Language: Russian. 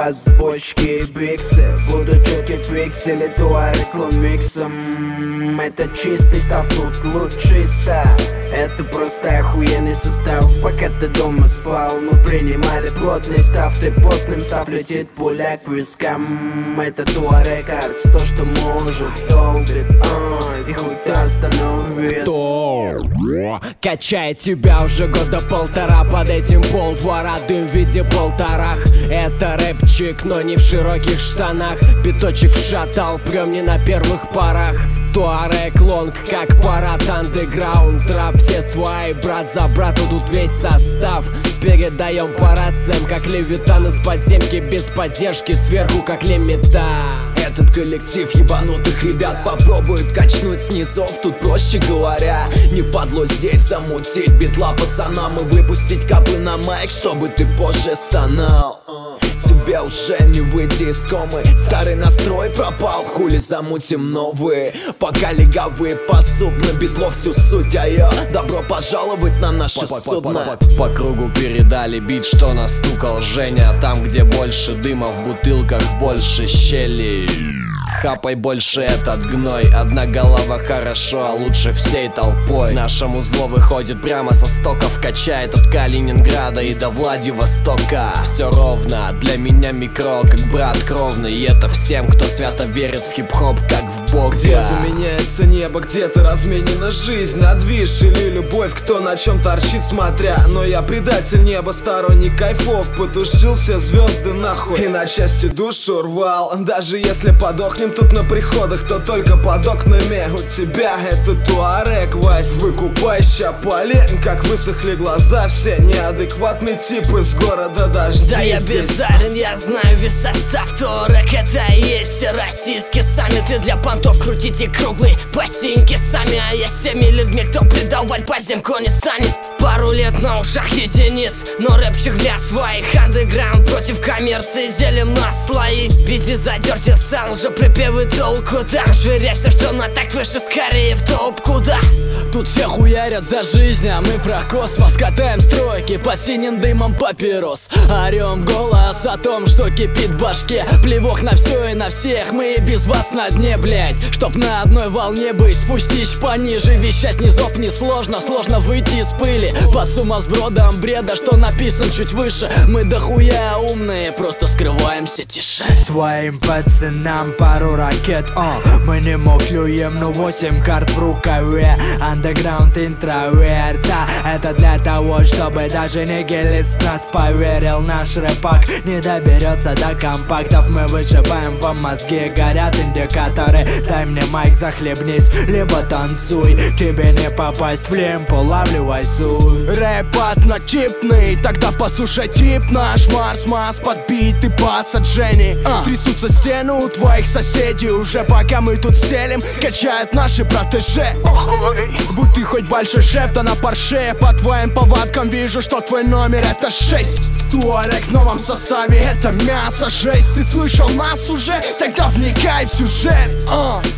бас, бочки и биксы. Будут четкие пиксели, туарек с лумиксом. Это чистый став, тут лучший став. Это просто охуенный состав. Пока ты дома спал, мы принимали плотный став. Ты потным став, летит пуля к вискам. Это туарек артс, то, что может долбит, и хуй ты остановит. Качает тебя уже года полтора. Под этим полдвора, дым в виде полторах. Это рэпчик, но не в широких штанах. Биточек вшатал, прям не на первых порах. Туарек лонг, как парад андеграунд. Трап все свои, брат за брату, тут весь состав. Передаем по рациям, как левитан из подземки. Без поддержки сверху, как лимита. Этот коллектив ебанутых ребят попробует качнуть снизов. Тут, проще говоря, не впадло здесь замутить битла пацанам и выпустить каплы на майк, чтобы ты позже стонал. Тебе уже не выйти из комы. Старый настрой пропал, хули замутим новые. Пока легавые пасут на битло всю суть. А я добро пожаловать на наше судно. По кругу передали бит, что настукал Женя. Там, где больше дыма, в бутылках больше щелей. Хапай больше этот гной. Одна голова хорошо, а лучше всей толпой. Нашему зло выходит прямо со стоков. Качает от Калининграда и до Владивостока. Все ровно, для меня микро, как брат кровный. И это всем, кто свято верит в хип-хоп, как в Бога. Где-то меняется небо, где-то разменена жизнь. На движ или любовь, кто на чем торчит смотря. Но я предатель неба, сторонник кайфов. Потушил все звезды нахуй и на части душу рвал. Даже если подохнем тут на приходах, то только под окнами. У тебя это туарек, Вась. Выкупай ща полен, как высохли глаза. Все неадекватные типы с города дождей. Да я бездарен, я знаю весь состав. Туарек это и есть все российские саммиты. Для понтов крутите круглые пластинки сами. А я с теми людьми, кто предавать по земку не станет. Пару лет на ушах единиц, но рэпчик для своих. Андеграунд против коммерции, делим на слои. Пизди задерьте сам уже припевы толку. Там жиря все, что на такт выше, скорее в топку, да. Тут все хуярят за жизнь, а мы про космос. Катаем стройки под синим дымом папирос. Орем в голос о том, что кипит в башке. Плевок на все и на всех, мы и без вас на дне, блять. Чтоб на одной волне быть, спустись пониже. Вещать с низов несложно, сложно выйти из пыли. Под сумасбродом бреда, что написан чуть выше. Мы дохуя умные, просто скрываемся тише. Своим пацанам пару ракет, мы не мухлюем, но 8 карт в рукаве. Андеграунд интроверта. Это для того, чтобы даже нигилист нас поверил. Наш рэпак не доберется до компактов. Мы вышибаем вам мозги, горят индикаторы. Дай мне майк, захлебнись, либо танцуй. Тебе не попасть в лимп, улавливай суть. Рэп однотипный, тогда послушай тип наш. Марс-масс подбит и бас от Жени. Трясутся стены у твоих соседей. Уже пока мы тут селим, качают наши протеже. Будь ты хоть большой шеф, да на парше. По твоим повадкам вижу, что твой номер это 6. Туарек в новом составе, это мясо, жесть. Ты слышал нас уже? Тогда вникай в сюжет.